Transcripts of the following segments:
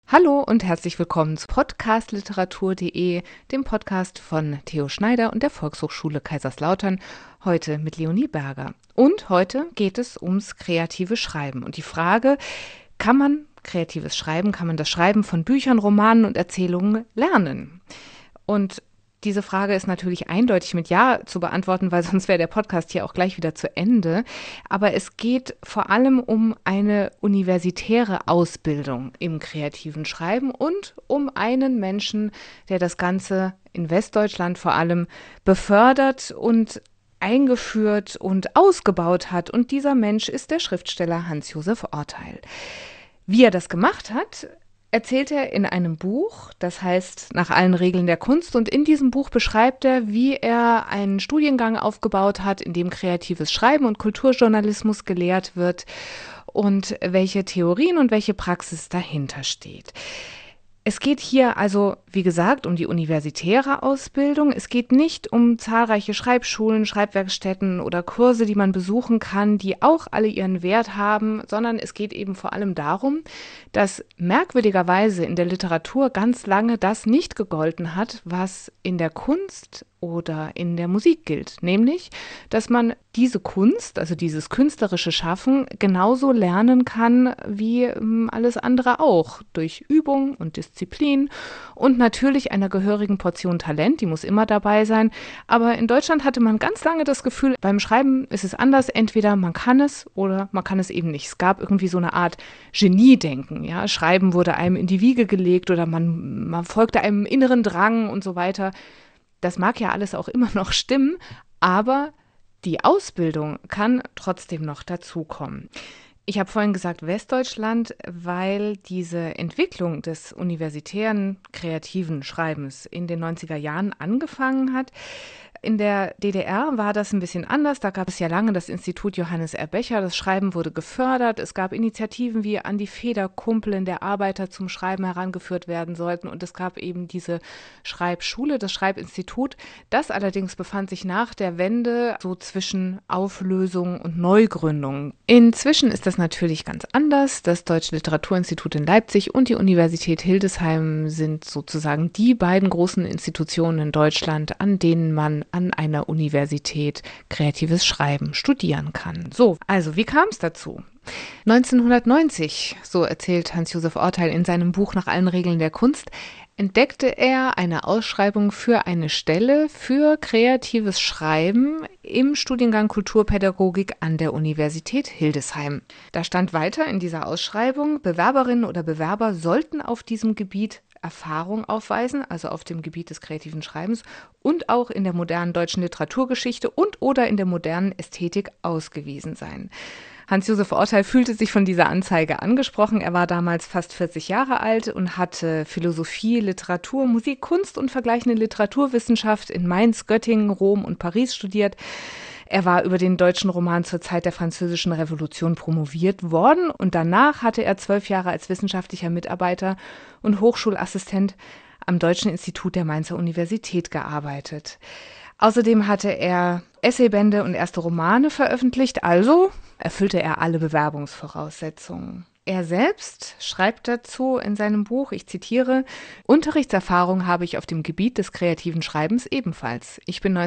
Hallo und herzlich willkommen zu podcastliteratur.de, dem Podcast von Theo Schneider und der Volkshochschule Kaiserslautern, heute mit Leonie Berger. Und heute geht es ums kreative Schreiben und die Frage, kann man kreatives Schreiben, kann man das Schreiben von Büchern, Romanen und Erzählungen lernen? Und diese Frage ist natürlich eindeutig mit Ja zu beantworten, weil sonst wäre der Podcast hier auch gleich wieder zu Ende. Aber es geht vor allem um eine universitäre Ausbildung im kreativen Schreiben und um einen Menschen, der das Ganze in Westdeutschland vor allem befördert und eingeführt und ausgebaut hat. Und dieser Mensch ist der Schriftsteller Hans-Josef Orteil. Wie er das gemacht hat, erzählt er in einem Buch, das heißt Nach allen Regeln der Kunst. Und in diesem Buch beschreibt er, wie er einen Studiengang aufgebaut hat, in dem kreatives Schreiben und Kulturjournalismus gelehrt wird und welche Theorien und welche Praxis dahinter steht. Es geht hier also, wie gesagt, um die universitäre Ausbildung. Es geht nicht um zahlreiche Schreibschulen, Schreibwerkstätten oder Kurse, die man besuchen kann, die auch alle ihren Wert haben, sondern es geht eben vor allem darum, dass merkwürdigerweise in der Literatur ganz lange das nicht gegolten hat, was in der Kunst oder in der Musik gilt, nämlich, dass man diese Kunst, also dieses künstlerische Schaffen, genauso lernen kann wie alles andere auch, durch Übung und Disziplin und natürlich einer gehörigen Portion Talent, die muss immer dabei sein. Aber in Deutschland hatte man ganz lange das Gefühl, beim Schreiben ist es anders, entweder man kann es oder man kann es eben nicht. Es gab irgendwie so eine Art Geniedenken, ja, Schreiben wurde einem in die Wiege gelegt oder man folgte einem inneren Drang und so weiter. Das mag ja alles auch immer noch stimmen, aber die Ausbildung kann trotzdem noch dazukommen. Ich habe vorhin gesagt Westdeutschland, weil diese Entwicklung des universitären kreativen Schreibens in den 90er Jahren angefangen hat. In der DDR war das ein bisschen anders. Da gab es ja lange das Institut Johannes R. Becher. Das Schreiben wurde gefördert. Es gab Initiativen wie An die Federkumpel, in der Arbeiter zum Schreiben herangeführt werden sollten. Und es gab eben diese Schreibschule, das Schreibinstitut. Das allerdings befand sich nach der Wende so zwischen Auflösung und Neugründung. Inzwischen ist das natürlich ganz anders. Das Deutsche Literaturinstitut in Leipzig und die Universität Hildesheim sind sozusagen die beiden großen Institutionen in Deutschland, an denen man an einer Universität kreatives Schreiben studieren kann. So, also wie kam es dazu? 1990, so erzählt Hans-Josef Orteil in seinem Buch Nach allen Regeln der Kunst, entdeckte er eine Ausschreibung für eine Stelle für kreatives Schreiben im Studiengang Kulturpädagogik an der Universität Hildesheim. Da stand weiter in dieser Ausschreibung, Bewerberinnen oder Bewerber sollten auf diesem Gebiet Erfahrung aufweisen, also auf dem Gebiet des kreativen Schreibens und auch in der modernen deutschen Literaturgeschichte und oder in der modernen Ästhetik ausgewiesen sein. Hans-Josef Orteil fühlte sich von dieser Anzeige angesprochen. Er war damals fast 40 Jahre alt und hatte Philosophie, Literatur, Musik, Kunst und vergleichende Literaturwissenschaft in Mainz, Göttingen, Rom und Paris studiert. Er war über den deutschen Roman zur Zeit der Französischen Revolution promoviert worden und danach hatte er 12 Jahre als wissenschaftlicher Mitarbeiter und Hochschulassistent am Deutschen Institut der Mainzer Universität gearbeitet. Außerdem hatte er Essaybände und erste Romane veröffentlicht, also erfüllte er alle Bewerbungsvoraussetzungen. Er selbst schreibt dazu in seinem Buch, ich zitiere, Unterrichtserfahrung habe ich auf dem Gebiet des kreativen Schreibens ebenfalls. Ich bin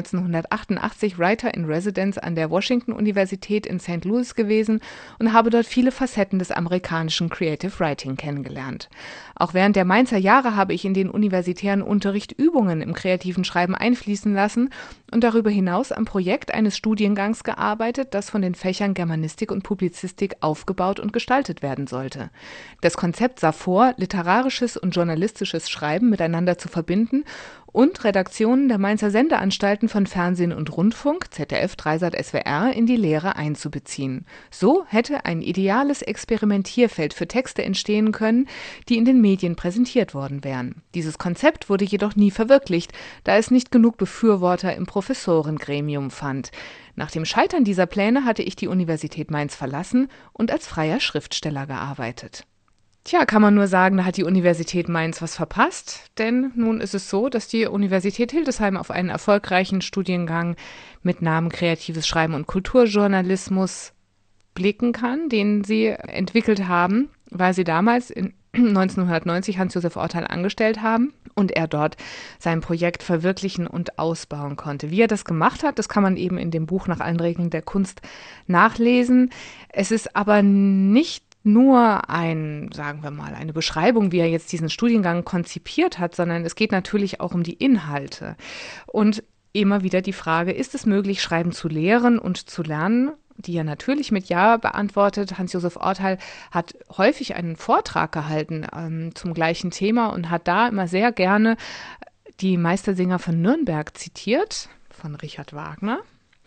1988 Writer in Residence an der Washington-Universität in St. Louis gewesen und habe dort viele Facetten des amerikanischen Creative Writing kennengelernt. Auch während der Mainzer Jahre habe ich in den universitären Unterricht Übungen im kreativen Schreiben einfließen lassen und darüber hinaus am Projekt eines Studiengangs gearbeitet, das von den Fächern Germanistik und Publizistik aufgebaut und gestaltet werden sollte. Das Konzept sah vor, literarisches und journalistisches Schreiben miteinander zu verbinden und Redaktionen der Mainzer Sendeanstalten von Fernsehen und Rundfunk, ZDF, Dreisat, SWR, in die Lehre einzubeziehen. So hätte ein ideales Experimentierfeld für Texte entstehen können, die in den Medien präsentiert worden wären. Dieses Konzept wurde jedoch nie verwirklicht, da es nicht genug Befürworter im Professorengremium fand. Nach dem Scheitern dieser Pläne hatte ich die Universität Mainz verlassen und als freier Schriftsteller gearbeitet. Tja, kann man nur sagen, da hat die Universität Mainz was verpasst, denn nun ist es so, dass die Universität Hildesheim auf einen erfolgreichen Studiengang mit Namen Kreatives Schreiben und Kulturjournalismus blicken kann, den sie entwickelt haben, weil sie damals in 1990 Hans-Josef Orteil angestellt haben und er dort sein Projekt verwirklichen und ausbauen konnte. Wie er das gemacht hat, das kann man eben in dem Buch Nach allen Regeln der Kunst nachlesen. Es ist aber nicht nur sagen wir mal, eine Beschreibung, wie er jetzt diesen Studiengang konzipiert hat, sondern es geht natürlich auch um die Inhalte. Und immer wieder die Frage, ist es möglich, Schreiben zu lehren und zu lernen? Die er natürlich mit Ja beantwortet. Hans-Josef Orteil hat häufig einen Vortrag gehalten zum gleichen Thema und hat da immer sehr gerne die Meistersinger von Nürnberg zitiert, von Richard Wagner.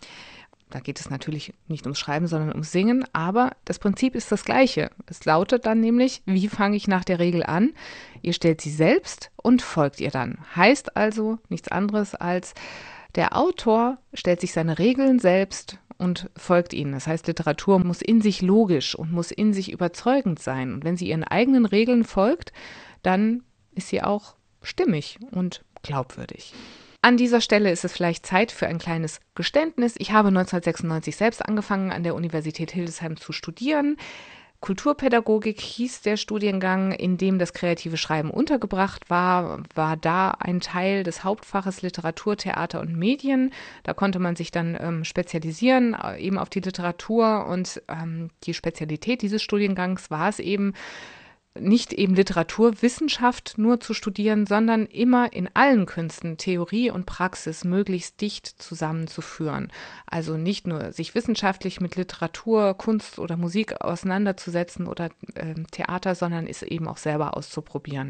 Da geht es natürlich nicht ums Schreiben, sondern ums Singen, aber das Prinzip ist das gleiche. Es lautet dann nämlich, wie fange ich nach der Regel an? Ihr stellt sie selbst und folgt ihr dann. Heißt also nichts anderes als, der Autor stellt sich seine Regeln selbst und folgt ihnen. Das heißt, Literatur muss in sich logisch und muss in sich überzeugend sein. Und wenn sie ihren eigenen Regeln folgt, dann ist sie auch stimmig und glaubwürdig. An dieser Stelle ist es vielleicht Zeit für ein kleines Geständnis. Ich habe 1996 selbst angefangen, an der Universität Hildesheim zu studieren. Kulturpädagogik hieß der Studiengang, in dem das kreative Schreiben untergebracht war da ein Teil des Hauptfaches Literatur, Theater und Medien. Da konnte man sich dann spezialisieren, eben auf die Literatur und die Spezialität dieses Studiengangs war es eben, nicht eben Literaturwissenschaft nur zu studieren, sondern immer in allen Künsten Theorie und Praxis möglichst dicht zusammenzuführen. Also nicht nur sich wissenschaftlich mit Literatur, Kunst oder Musik auseinanderzusetzen oder Theater, sondern es eben auch selber auszuprobieren.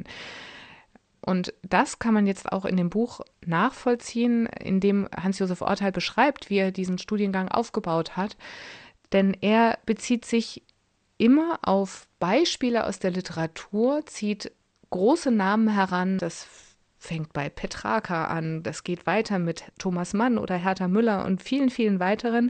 Und das kann man jetzt auch in dem Buch nachvollziehen, in dem Hans-Josef Orteil beschreibt, wie er diesen Studiengang aufgebaut hat. Denn er bezieht sich immer auf Beispiele aus der Literatur, zieht große Namen heran. Das fängt bei Petrarca an, das geht weiter mit Thomas Mann oder Hertha Müller und vielen, vielen weiteren,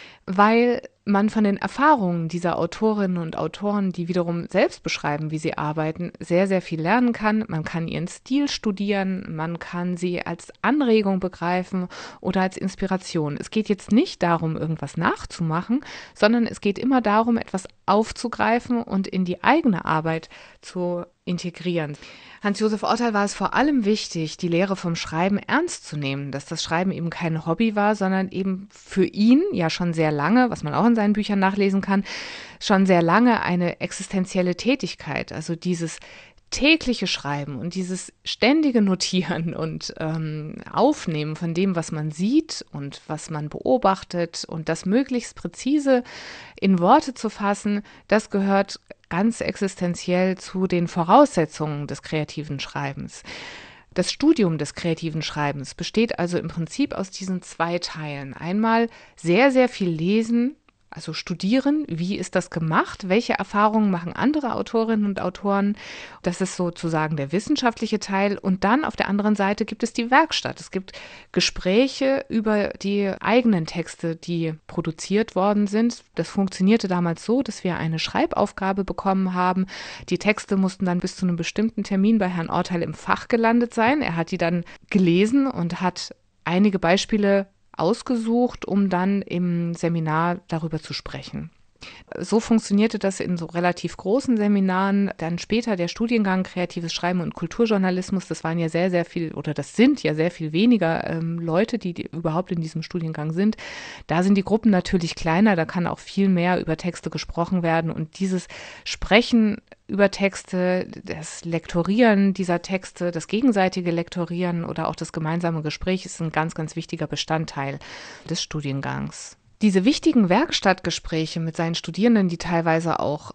weil man von den Erfahrungen dieser Autorinnen und Autoren, die wiederum selbst beschreiben, wie sie arbeiten, sehr, sehr viel lernen kann. Man kann ihren Stil studieren, man kann sie als Anregung begreifen oder als Inspiration. Es geht jetzt nicht darum, irgendwas nachzumachen, sondern es geht immer darum, etwas aufzugreifen und in die eigene Arbeit zu integrieren. Hans-Josef Orteil war es vor allem wichtig, die Lehre vom Schreiben ernst zu nehmen, dass das Schreiben eben kein Hobby war, sondern eben für ihn ja schon sehr lange, was man auch in seinen Büchern nachlesen kann, schon sehr lange eine existenzielle Tätigkeit, also dieses tägliche Schreiben und dieses ständige Notieren und Aufnehmen von dem, was man sieht und was man beobachtet und das möglichst präzise in Worte zu fassen, das gehört ganz existenziell zu den Voraussetzungen des kreativen Schreibens. Das Studium des kreativen Schreibens besteht also im Prinzip aus diesen zwei Teilen. Einmal sehr, sehr viel lesen, also studieren, wie ist das gemacht, welche Erfahrungen machen andere Autorinnen und Autoren. Das ist sozusagen der wissenschaftliche Teil. Und dann auf der anderen Seite gibt es die Werkstatt. Es gibt Gespräche über die eigenen Texte, die produziert worden sind. Das funktionierte damals so, dass wir eine Schreibaufgabe bekommen haben. Die Texte mussten dann bis zu einem bestimmten Termin bei Herrn Orteil im Fach gelandet sein. Er hat die dann gelesen und hat einige Beispiele ausgesucht, um dann im Seminar darüber zu sprechen. So funktionierte das in so relativ großen Seminaren. Dann später der Studiengang Kreatives Schreiben und Kulturjournalismus. Das waren ja sehr, sehr viel, oder das sind ja sehr viel weniger Leute, die überhaupt in diesem Studiengang sind. Da sind die Gruppen natürlich kleiner, da kann auch viel mehr über Texte gesprochen werden. Und dieses Sprechen über Texte, das Lektorieren dieser Texte, das gegenseitige Lektorieren oder auch das gemeinsame Gespräch ist ein ganz, ganz wichtiger Bestandteil des Studiengangs. Diese wichtigen Werkstattgespräche mit seinen Studierenden, die teilweise auch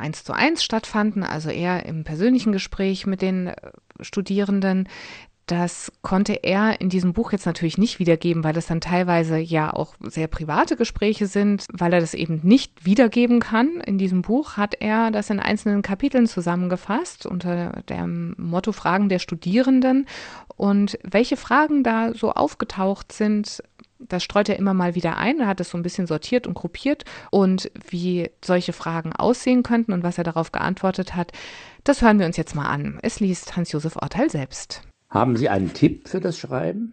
1:1 stattfanden, also eher im persönlichen Gespräch mit den Studierenden, das konnte er in diesem Buch jetzt natürlich nicht wiedergeben, weil das dann teilweise ja auch sehr private Gespräche sind. Weil er das eben nicht wiedergeben kann in diesem Buch, hat er das in einzelnen Kapiteln zusammengefasst unter dem Motto Fragen der Studierenden. Und welche Fragen da so aufgetaucht sind, das streut er immer mal wieder ein. Er hat es so ein bisschen sortiert und gruppiert. Und wie solche Fragen aussehen könnten und was er darauf geantwortet hat, das hören wir uns jetzt mal an. Es liest Hans-Josef Orteil selbst. Haben Sie einen Tipp für das Schreiben?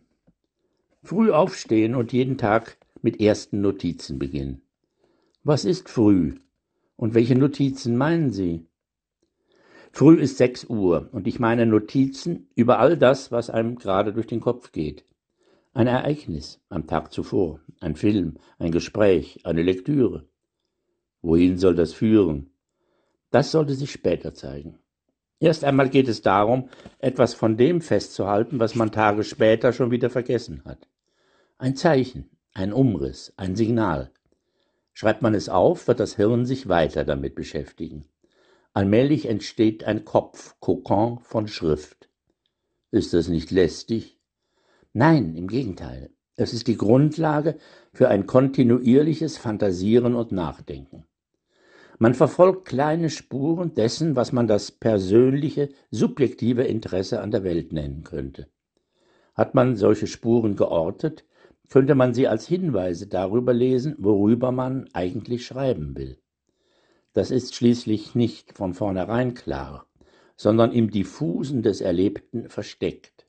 Früh aufstehen und jeden Tag mit ersten Notizen beginnen. Was ist früh? Und welche Notizen meinen Sie? Früh ist 6 Uhr und ich meine Notizen über all das, was einem gerade durch den Kopf geht. Ein Ereignis am Tag zuvor, ein Film, ein Gespräch, eine Lektüre. Wohin soll das führen? Das sollte sich später zeigen. Erst einmal geht es darum, etwas von dem festzuhalten, was man Tage später schon wieder vergessen hat. Ein Zeichen, ein Umriss, ein Signal. Schreibt man es auf, wird das Hirn sich weiter damit beschäftigen. Allmählich entsteht ein Kopf-Kokon von Schrift. Ist das nicht lästig? Nein, im Gegenteil. Es ist die Grundlage für ein kontinuierliches Fantasieren und Nachdenken. Man verfolgt kleine Spuren dessen, was man das persönliche, subjektive Interesse an der Welt nennen könnte. Hat man solche Spuren geortet, könnte man sie als Hinweise darüber lesen, worüber man eigentlich schreiben will. Das ist schließlich nicht von vornherein klar, sondern im Diffusen des Erlebten versteckt.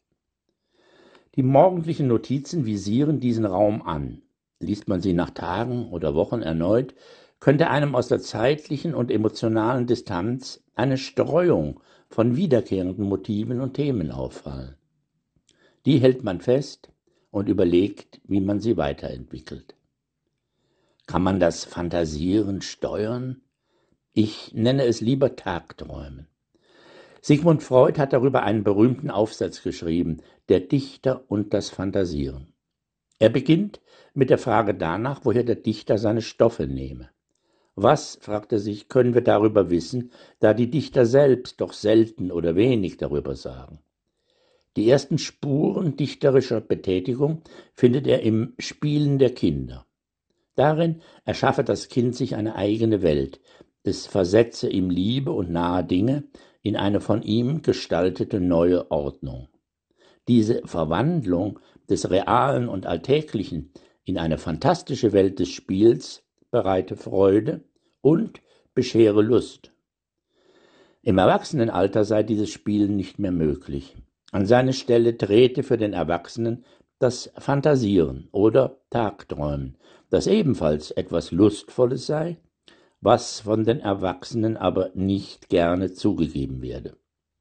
Die morgendlichen Notizen visieren diesen Raum an. Liest man sie nach Tagen oder Wochen erneut, könnte einem aus der zeitlichen und emotionalen Distanz eine Streuung von wiederkehrenden Motiven und Themen auffallen. Die hält man fest und überlegt, wie man sie weiterentwickelt. Kann man das Fantasieren steuern? Ich nenne es lieber Tagträumen. Sigmund Freud hat darüber einen berühmten Aufsatz geschrieben, Der Dichter und das Fantasieren. Er beginnt mit der Frage danach, woher der Dichter seine Stoffe nehme. Was, fragt er sich, können wir darüber wissen, da die Dichter selbst doch selten oder wenig darüber sagen? Die ersten Spuren dichterischer Betätigung findet er im Spielen der Kinder. Darin erschaffe das Kind sich eine eigene Welt, es versetze ihm liebe und nahe Dinge in eine von ihm gestaltete neue Ordnung. Diese Verwandlung des Realen und Alltäglichen in eine fantastische Welt des Spiels bereite Freude und beschere Lust. Im Erwachsenenalter sei dieses Spielen nicht mehr möglich. An seine Stelle trete für den Erwachsenen das Fantasieren oder Tagträumen, das ebenfalls etwas Lustvolles sei, was von den Erwachsenen aber nicht gerne zugegeben werde.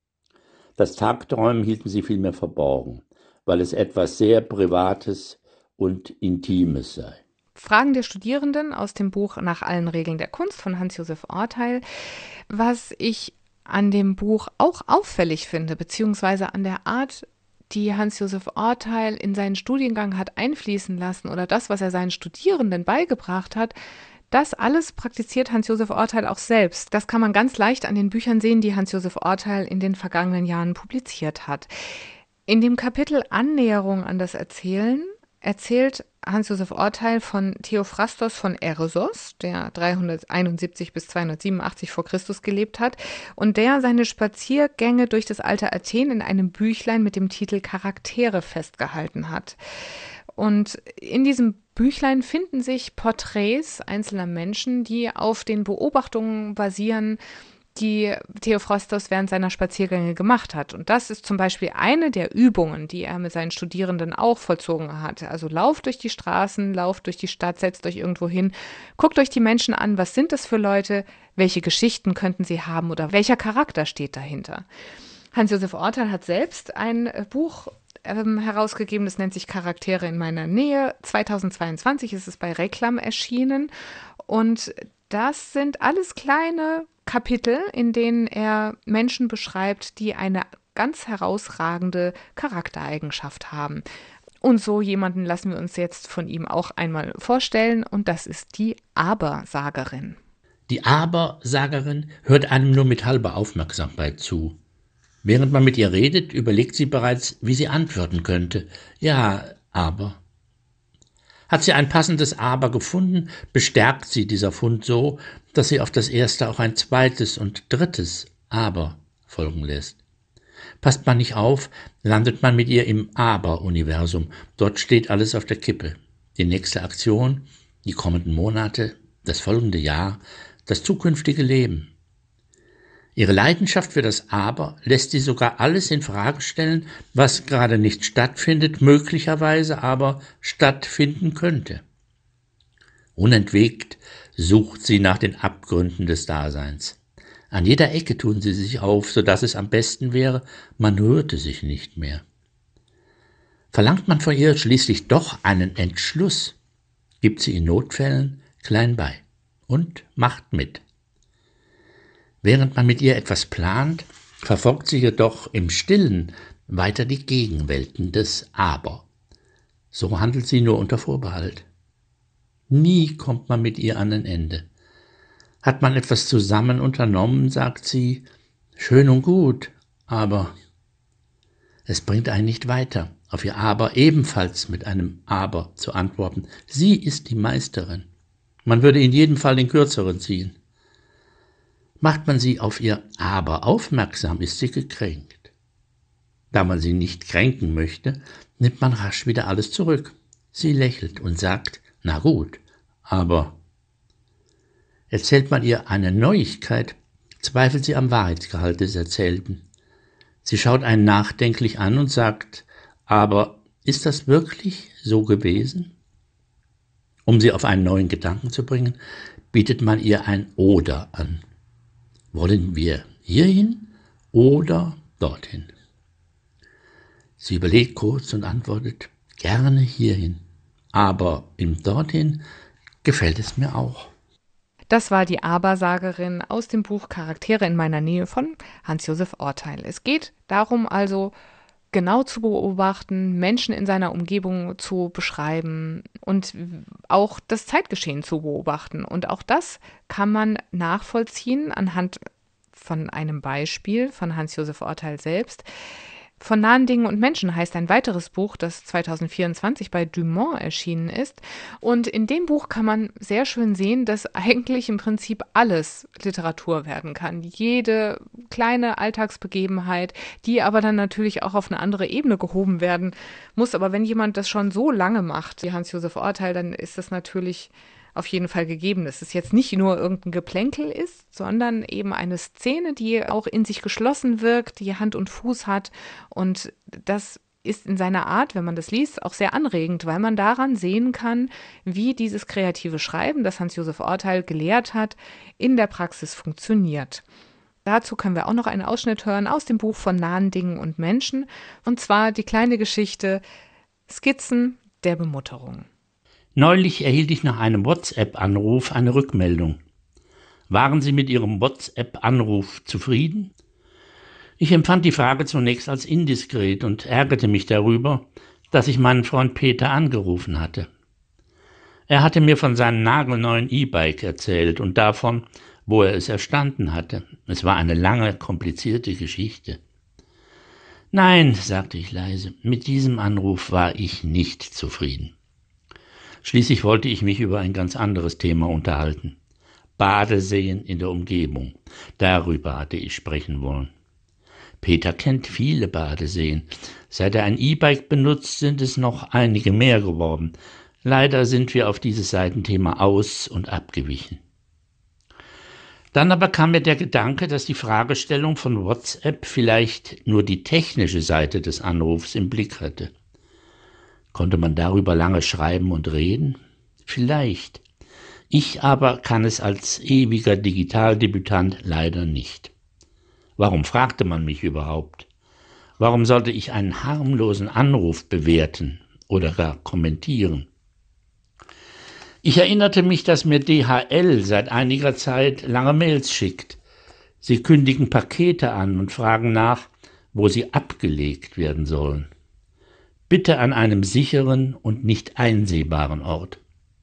Das Tagträumen hielten sie vielmehr verborgen, weil es etwas sehr Privates und Intimes sei. Fragen der Studierenden aus dem Buch Nach allen Regeln der Kunst von Hans-Josef Orteil. Was ich an dem Buch auch auffällig finde, beziehungsweise an der Art, die Hans-Josef Orteil in seinen Studiengang hat einfließen lassen oder das, was er seinen Studierenden beigebracht hat, das alles praktiziert Hans-Josef Orteil auch selbst. Das kann man ganz leicht an den Büchern sehen, die Hans-Josef Orteil in den vergangenen Jahren publiziert hat. In dem Kapitel Annäherung an das Erzählen erzählt Hans-Josef Orteil von Theophrastos von Eresos, der 371 bis 287 vor Christus gelebt hat und der seine Spaziergänge durch das alte Athen in einem Büchlein mit dem Titel Charaktere festgehalten hat. Und in diesem Büchlein finden sich Porträts einzelner Menschen, die auf den Beobachtungen basieren, die Theophrastos während seiner Spaziergänge gemacht hat. Und das ist zum Beispiel eine der Übungen, die er mit seinen Studierenden auch vollzogen hat. Also lauft durch die Straßen, lauft durch die Stadt, setzt euch irgendwo hin, guckt euch die Menschen an, was sind das für Leute, welche Geschichten könnten sie haben oder welcher Charakter steht dahinter. Hans-Josef Orteil hat selbst ein Buch herausgegeben, das nennt sich Charaktere in meiner Nähe. 2022 ist es bei Reklam erschienen und das sind alles kleine Kapitel, in denen er Menschen beschreibt, die eine ganz herausragende Charaktereigenschaft haben. Und so jemanden lassen wir uns jetzt von ihm auch einmal vorstellen und das ist die Abersagerin. Die Abersagerin hört einem nur mit halber Aufmerksamkeit zu. Während man mit ihr redet, überlegt sie bereits, wie sie antworten könnte. Ja, aber. Hat sie ein passendes Aber gefunden, bestärkt sie dieser Fund so, dass sie auf das erste auch ein zweites und drittes Aber folgen lässt. Passt man nicht auf, landet man mit ihr im Aber-Universum. Dort steht alles auf der Kippe. Die nächste Aktion, die kommenden Monate, das folgende Jahr, das zukünftige Leben. Ihre Leidenschaft für das Aber lässt sie sogar alles in Frage stellen, was gerade nicht stattfindet, möglicherweise aber stattfinden könnte. Unentwegt sucht sie nach den Abgründen des Daseins. An jeder Ecke tun sie sich auf, so dass es am besten wäre, man rührte sich nicht mehr. Verlangt man von ihr schließlich doch einen Entschluss, gibt sie in Notfällen klein bei und macht mit. Während man mit ihr etwas plant, verfolgt sie jedoch im Stillen weiter die Gegenwelten des Aber. So handelt sie nur unter Vorbehalt. Nie kommt man mit ihr an ein Ende. Hat man etwas zusammen unternommen, sagt sie, schön und gut, aber es bringt einen nicht weiter, auf ihr Aber ebenfalls mit einem Aber zu antworten. Sie ist die Meisterin. Man würde in jedem Fall den Kürzeren ziehen. Macht man sie auf ihr Aber aufmerksam, ist sie gekränkt. Da man sie nicht kränken möchte, nimmt man rasch wieder alles zurück. Sie lächelt und sagt, na gut, aber erzählt man ihr eine Neuigkeit, zweifelt sie am Wahrheitsgehalt des Erzählten. Sie schaut einen nachdenklich an und sagt, aber ist das wirklich so gewesen? Um sie auf einen neuen Gedanken zu bringen, bietet man ihr ein Oder an. Wollen wir hierhin oder dorthin? Sie überlegt kurz und antwortet, gerne hierhin, aber im Dorthin gefällt es mir auch. Das war die Abersagerin aus dem Buch Charaktere in meiner Nähe von Hans-Josef Orteil. Es geht darum also, genau zu beobachten, Menschen in seiner Umgebung zu beschreiben und auch das Zeitgeschehen zu beobachten. Und auch das kann man nachvollziehen anhand von einem Beispiel von Hans-Josef Orteil selbst. Von nahen Dingen und Menschen heißt ein weiteres Buch, das 2024 bei Dumont erschienen ist. Und in dem Buch kann man sehr schön sehen, dass eigentlich im Prinzip alles Literatur werden kann. Jede kleine Alltagsbegebenheit, die aber dann natürlich auch auf eine andere Ebene gehoben werden muss. Aber wenn jemand das schon so lange macht, wie Hans-Josef Orteil, dann ist das natürlich auf jeden Fall gegeben, dass es jetzt nicht nur irgendein Geplänkel ist, sondern eben eine Szene, die auch in sich geschlossen wirkt, die Hand und Fuß hat. Und das ist in seiner Art, wenn man das liest, auch sehr anregend, weil man daran sehen kann, wie dieses kreative Schreiben, das Hans-Josef Orteil gelehrt hat, in der Praxis funktioniert. Dazu können wir auch noch einen Ausschnitt hören aus dem Buch von nahen Dingen und Menschen, und zwar die kleine Geschichte Skizzen der Bemutterung. Neulich erhielt ich nach einem WhatsApp-Anruf eine Rückmeldung. Waren Sie mit Ihrem WhatsApp-Anruf zufrieden? Ich empfand die Frage zunächst als indiskret und ärgerte mich darüber, dass ich meinen Freund Peter angerufen hatte. Er hatte mir von seinem nagelneuen E-Bike erzählt und davon, wo er es erstanden hatte. Es war eine lange, komplizierte Geschichte. Nein, sagte ich leise, mit diesem Anruf war ich nicht zufrieden. Schließlich wollte ich mich über ein ganz anderes Thema unterhalten. Badeseen in der Umgebung. Darüber hatte ich sprechen wollen. Peter kennt viele Badeseen. Seit er ein E-Bike benutzt, sind es noch einige mehr geworden. Leider sind wir auf dieses Seitenthema aus- und abgewichen. Dann aber kam mir der Gedanke, dass die Fragestellung von WhatsApp vielleicht nur die technische Seite des Anrufs im Blick hatte. Konnte man darüber lange schreiben und reden? Vielleicht. Ich aber kann es als ewiger Digitaldebütant leider nicht. Warum fragte man mich überhaupt? Warum sollte ich einen harmlosen Anruf bewerten oder gar kommentieren? Ich erinnerte mich, dass mir DHL seit einiger Zeit lange Mails schickt. Sie kündigen Pakete an und fragen nach, wo sie abgelegt werden sollen. Bitte an einem sicheren und nicht einsehbaren Ort.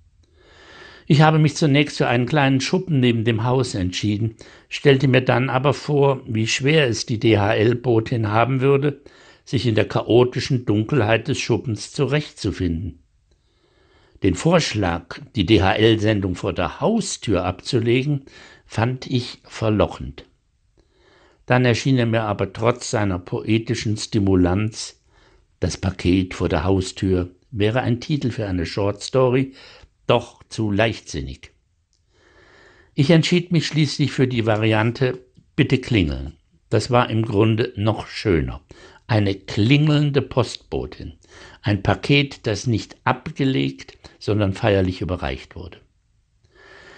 Ich habe mich zunächst für einen kleinen Schuppen neben dem Haus entschieden, stellte mir dann aber vor, wie schwer es die DHL-Botin haben würde, sich in der chaotischen Dunkelheit des Schuppens zurechtzufinden. Den Vorschlag, die DHL-Sendung vor der Haustür abzulegen, fand ich verlockend. Dann erschien er mir aber trotz seiner poetischen Stimulanz, das Paket vor der Haustür wäre ein Titel für eine Shortstory, doch zu leichtsinnig. Ich entschied mich schließlich für die Variante Bitte klingeln. Das war im Grunde noch schöner. Eine klingelnde Postbotin. Ein Paket, das nicht abgelegt, sondern feierlich überreicht wurde.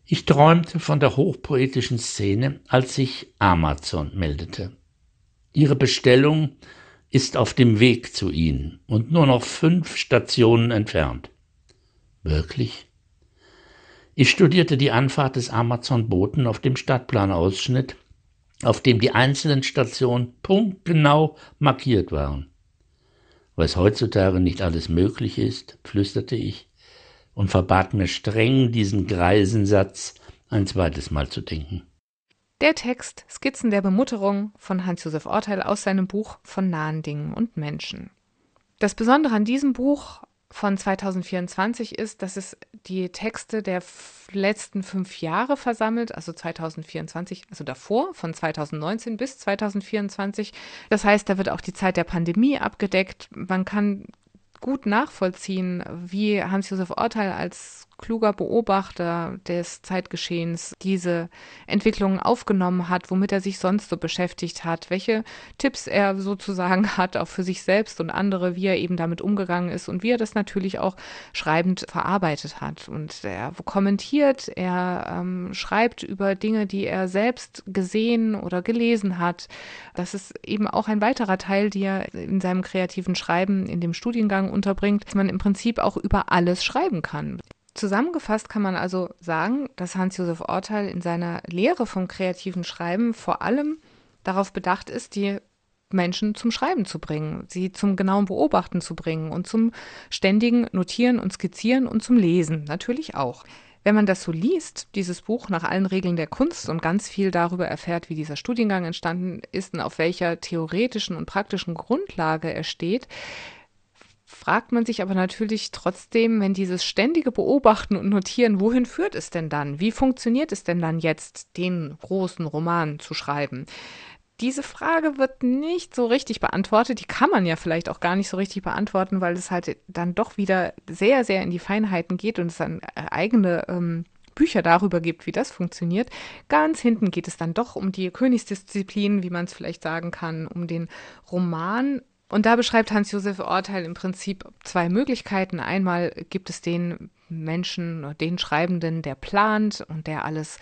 Ich träumte von der hochpoetischen Szene, als sich Amazon meldete. Ihre Bestellung ist auf dem Weg zu Ihnen und nur noch 5 Stationen entfernt. Wirklich? Ich studierte die Anfahrt des Amazon-Boten auf dem Stadtplanausschnitt, auf dem die einzelnen Stationen punktgenau markiert waren. Was heutzutage nicht alles möglich ist, flüsterte ich und verbat mir streng, diesen Greisensatz ein zweites Mal zu denken. Der Text Skizzen der Bemutterung von Hans-Josef Orteil aus seinem Buch Von nahen Dingen und Menschen. Das Besondere an diesem Buch von 2024 ist, dass es die Texte der letzten 5 Jahre versammelt, also 2024, also davor, von 2019 bis 2024. Das heißt, da wird auch die Zeit der Pandemie abgedeckt. Man kann gut nachvollziehen, wie Hans-Josef Orteil als kluger Beobachter des Zeitgeschehens diese Entwicklungen aufgenommen hat, womit er sich sonst so beschäftigt hat, welche Tipps er sozusagen hat, auch für sich selbst und andere, wie er eben damit umgegangen ist und wie er das natürlich auch schreibend verarbeitet hat. Und er kommentiert, er schreibt über Dinge, die er selbst gesehen oder gelesen hat. Das ist eben auch ein weiterer Teil, die er in seinem kreativen Schreiben in dem Studiengang unterbringt, dass man im Prinzip auch über alles schreiben kann. Zusammengefasst kann man also sagen, dass Hans-Josef Orteil in seiner Lehre vom kreativen Schreiben vor allem darauf bedacht ist, die Menschen zum Schreiben zu bringen, sie zum genauen Beobachten zu bringen und zum ständigen Notieren und Skizzieren und zum Lesen natürlich auch. Wenn man das so liest, dieses Buch nach allen Regeln der Kunst und ganz viel darüber erfährt, wie dieser Studiengang entstanden ist und auf welcher theoretischen und praktischen Grundlage er steht, fragt man sich aber natürlich trotzdem, wenn dieses ständige Beobachten und Notieren, wohin führt es denn dann? Wie funktioniert es denn dann jetzt, den großen Roman zu schreiben? Diese Frage wird nicht so richtig beantwortet. Die kann man ja vielleicht auch gar nicht so richtig beantworten, weil es halt dann doch wieder sehr, sehr in die Feinheiten geht und es dann eigene Bücher darüber gibt, wie das funktioniert. Ganz hinten geht es dann doch um die Königsdisziplin, wie man es vielleicht sagen kann, um den Roman. Und da beschreibt Hans-Josef Orteil im Prinzip 2 Möglichkeiten. Einmal gibt es den Menschen, den Schreibenden, der plant und der alles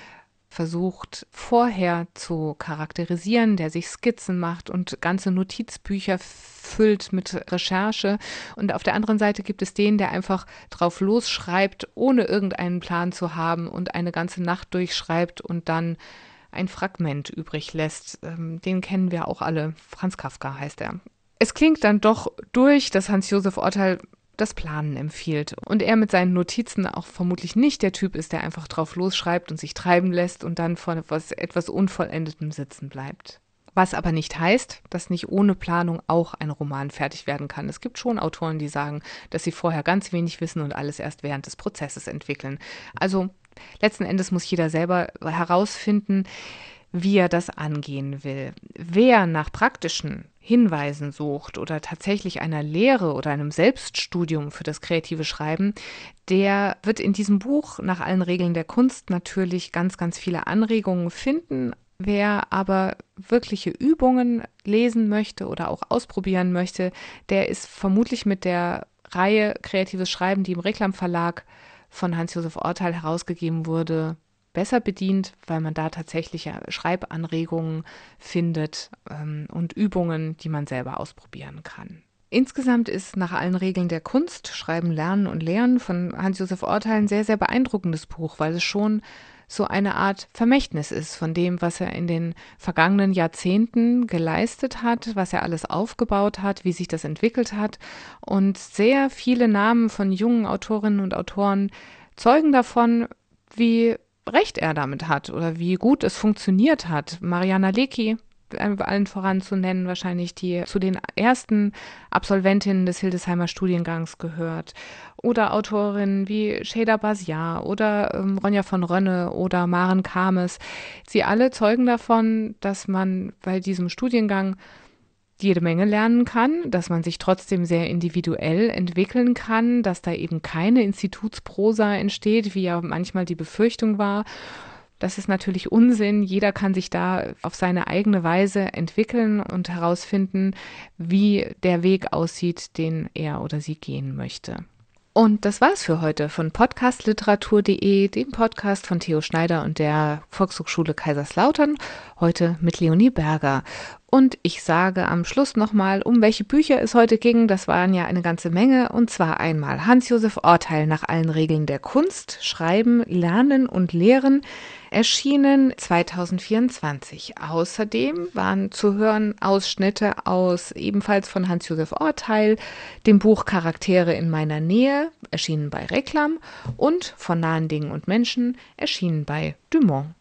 versucht vorher zu charakterisieren, der sich Skizzen macht und ganze Notizbücher füllt mit Recherche. Und auf der anderen Seite gibt es den, der einfach drauf losschreibt, ohne irgendeinen Plan zu haben und eine ganze Nacht durchschreibt und dann ein Fragment übrig lässt. Den kennen wir auch alle. Franz Kafka heißt er. Es klingt dann doch durch, dass Hans-Josef Orteil das Planen empfiehlt. Und er mit seinen Notizen auch vermutlich nicht der Typ ist, der einfach drauf losschreibt und sich treiben lässt und dann vor etwas Unvollendetem sitzen bleibt. Was aber nicht heißt, dass nicht ohne Planung auch ein Roman fertig werden kann. Es gibt schon Autoren, die sagen, dass sie vorher ganz wenig wissen und alles erst während des Prozesses entwickeln. Also letzten Endes muss jeder selber herausfinden, wie er das angehen will. Wer nach praktischen Hinweisen sucht oder tatsächlich einer Lehre oder einem Selbststudium für das kreative Schreiben, der wird in diesem Buch nach allen Regeln der Kunst natürlich ganz, ganz viele Anregungen finden. Wer aber wirkliche Übungen lesen möchte oder auch ausprobieren möchte, der ist vermutlich mit der Reihe Kreatives Schreiben, die im Reklam Verlag von Hans-Josef Orteil herausgegeben wurde, besser bedient, weil man da tatsächlich Schreibanregungen findet und Übungen, die man selber ausprobieren kann. Insgesamt ist nach allen Regeln der Kunst, Schreiben, Lernen und Lehren von Hans-Josef Orteil ein sehr, sehr beeindruckendes Buch, weil es schon so eine Art Vermächtnis ist von dem, was er in den vergangenen Jahrzehnten geleistet hat, was er alles aufgebaut hat, wie sich das entwickelt hat. Und sehr viele Namen von jungen Autorinnen und Autoren zeugen davon, wie recht er damit hat oder wie gut es funktioniert hat. Mariana Lecki, allen voran zu nennen, wahrscheinlich die zu den ersten Absolventinnen des Hildesheimer Studiengangs gehört. Oder Autorinnen wie Şeyda Baziar oder Ronja von Rönne oder Maren Kames. Sie alle zeugen davon, dass man bei diesem Studiengang jede Menge lernen kann, dass man sich trotzdem sehr individuell entwickeln kann, dass da eben keine Institutsprosa entsteht, wie ja manchmal die Befürchtung war. Das ist natürlich Unsinn. Jeder kann sich da auf seine eigene Weise entwickeln und herausfinden, wie der Weg aussieht, den er oder sie gehen möchte. Und das war's für heute von podcastliteratur.de, dem Podcast von Theo Schneider und der Volkshochschule Kaiserslautern, heute mit Leonie Berger. Und ich sage am Schluss nochmal, um welche Bücher es heute ging. Das waren ja eine ganze Menge. Und zwar einmal Hans-Josef Orteil nach allen Regeln der Kunst, Schreiben, Lernen und Lehren, erschienen 2024. Außerdem waren zu hören Ausschnitte aus ebenfalls von Hans-Josef Orteil, dem Buch Charaktere in meiner Nähe, erschienen bei Reklam, und von Nahen Dingen und Menschen, erschienen bei Dumont.